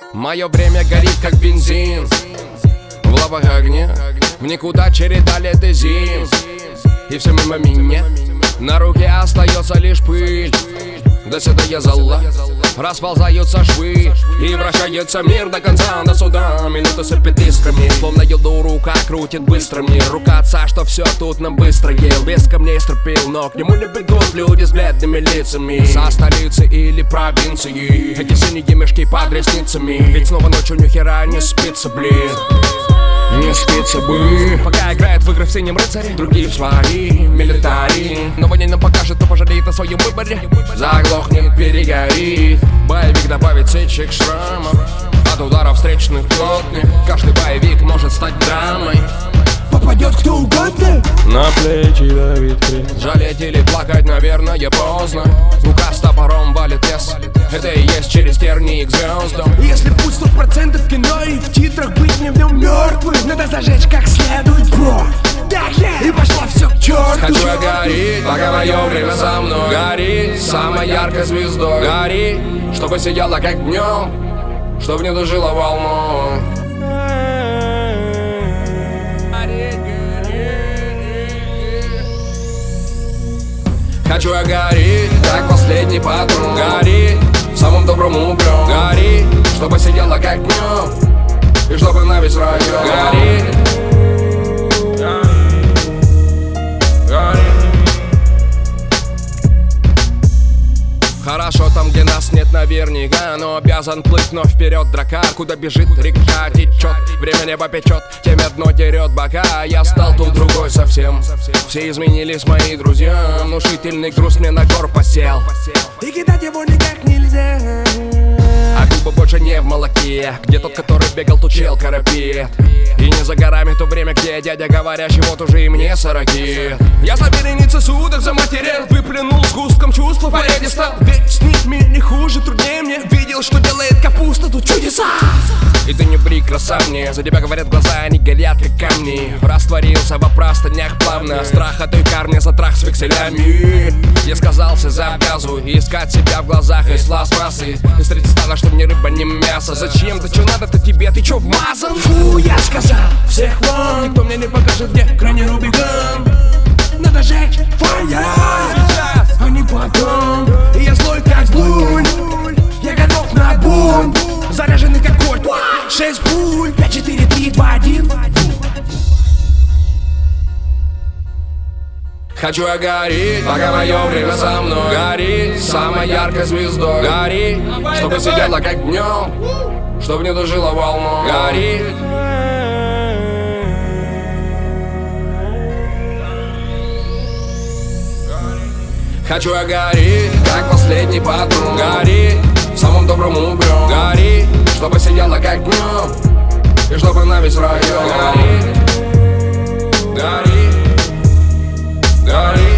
Мое время горит как бензин в лавах огня, в никуда череда лет и зим. И все мимо меня, на руке остается лишь пыль. До седая зола, расползаются швы, и вращается мир до конца, до суда. Минуты сыпят искрами, словно еду рука крутит быстро мне. Рука отца, что все тут нам быстро ел, без камней стропил, но к нему не бегут люди с бледными лицами. Со столицы или провинции, эти синие мешки под ресницами. Ведь снова ночью ни хера не спится, блин. Не спится бы. Пока играет в игры в синем рыцаре, другие в свои милитари. Но война нам покажет, кто пожалеет о своем выборе. Заглохнет, перегорит. Боевик добавит сечек шрамов от ударов встречных плотных. Каждый боевик может стать драмой. Попадет кто угодно, на плечи давит крест. Жалеть или плакать, наверное, поздно. Рука с топором валит лес. Это и есть через тернии к звездам. Если путь 100% кино и в титрах быть не в нем мертвым, надо зажечь как следует, бро. И пошло все к черту. Хочу я гореть, пока мое время за мной. Гори самой яркой звездой. Гори, чтобы сияла как днем, чтобы не дожило волной. Хочу я гореть, как последний патрон. Гори самым добрым углем. Гори, чтобы сияла как днем, и чтобы на весь район. Гори, гори. Хорошо там, где нас нет наверняка, но обязан плыть, но вперед дракар. Куда бежит река течет, время небо печет, темя дно дерет бока. Я стал тут другой совсем, все изменились мои друзья. Внушительный груз мне на гор посел, и кидать его никак нельзя. а губа больше не в молоке, где тот, который бегал, тут чел карапет. И не за горами то время, где дядя говорящий, вот уже и мне 40. Я за вереницей судов заматерел, выплюнул сгустком чувства порядисто. Ведь с ними не хуже, труднее мне. Видел, что делает капуста, тут чудеса. И ты не бри, краса мне, за тебя говорят глаза, они горят как камни. Растворился во простынях плавно, страх от той кармы затрах с векселями. Я сказался, завязываю, искать себя в глазах из пластмассы. И встретить стало, что мне рыба не мясо. Зачем, да чё надо-то тебе, ты чё вмазан? Фу, я сказал, всех вон. Никто мне не покажет, где крайний Рубикон. Надо жечь фая, а не потом. И я злой как лунь, я готов на бунт. Заряженный как кольт, 6 пуль, 5, 4, 3, 2, 1. Хочу я гореть, пока мое время за мной. Гори самой яркой звездой. Гори, чтобы сидела как днем, чтобы не дожило волной. Гори. Хочу я гореть, как последний патрон. Гори самым добрым углем. Гори, чтобы сияла как днем, и чтобы на весь район. Гори, гори, гори.